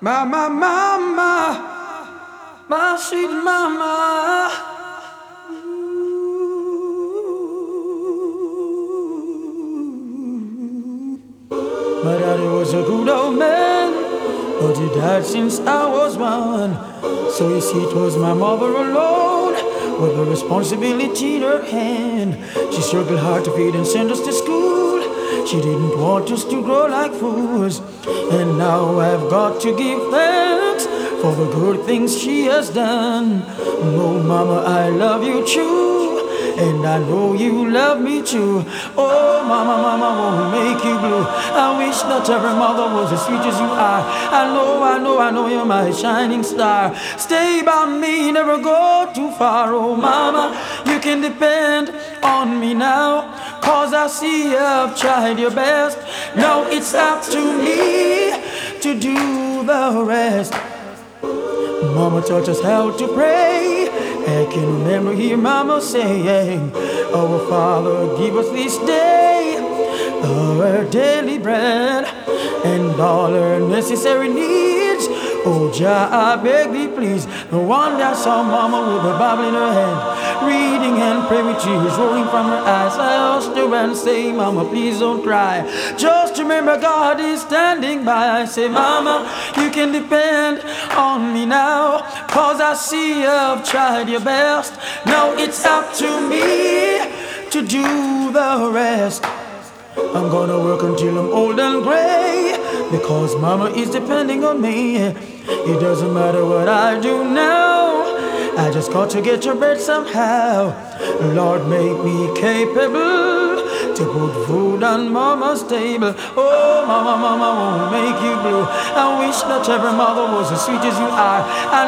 My sweet mama. My daddy was a good old man, but he died since I was one. So you see, it was my mother alone with the responsibility in her hand. She struggled hard to feed and send us to school. She didn't want us to grow like fools. And now I've got to give thanks for the good things she has done. Oh, mama, I love you true, and I know you love me too. Oh, mama, mama won't make you blue. I wish that every mother was as sweet as you are. I know you're my shining star. Stay by me, never go too far. Oh, mama, you can depend on me now, 'cause I see you've tried your best. Now it's up to me to do the rest. Mama taught us how to pray. I can remember hear mama saying, "Our Father, give us this day our daily bread and all our necessary needs. Oh, Jah, I beg thee, please." No wonder I saw mama with a Bible in her hand, reading and praying with tears rolling from her eyes. I asked her and say, "Mama, please don't cry. Just remember God is standing by." I say, "Mama, you can depend on me now, 'cause I see you've tried your best. Now it's up to me to do the rest. I'm gonna work until I'm old and gray, because mama is depending on me. It doesn't matter what I do now, I just got to get your bread somehow. Lord, make me capable to put food on mama's table. Oh, mama, mama won't make you blue. I wish that every mother was as sweet as you are.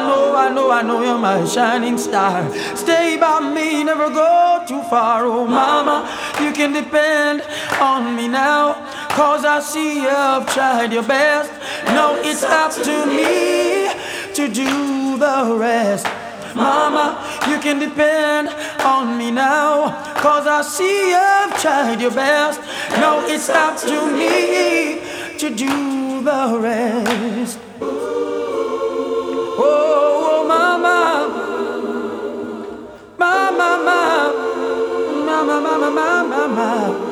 I know you're my shining star. Stay by me, never go too far. Oh, mama, you can depend on me now, 'cause I see you've tried your best. Now it's up to me to do the rest. Mama, you can depend on me now, 'cause I see you've tried your best. Now it's up to me to do the rest. Oh, mama, mama, mama, mama, mama,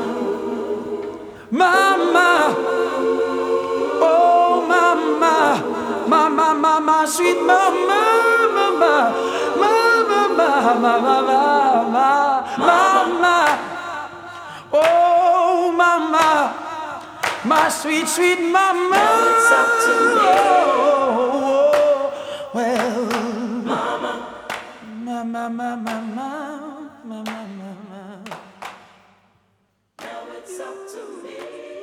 mama, oh, mama, mama, mama, sweet mama, mama, mama, mama, mama, mama, oh, mama, my sweet, sweet mama. It's up to me. Oh, well, Mama, mama, mama, mama, mama, mama. now it's up to me.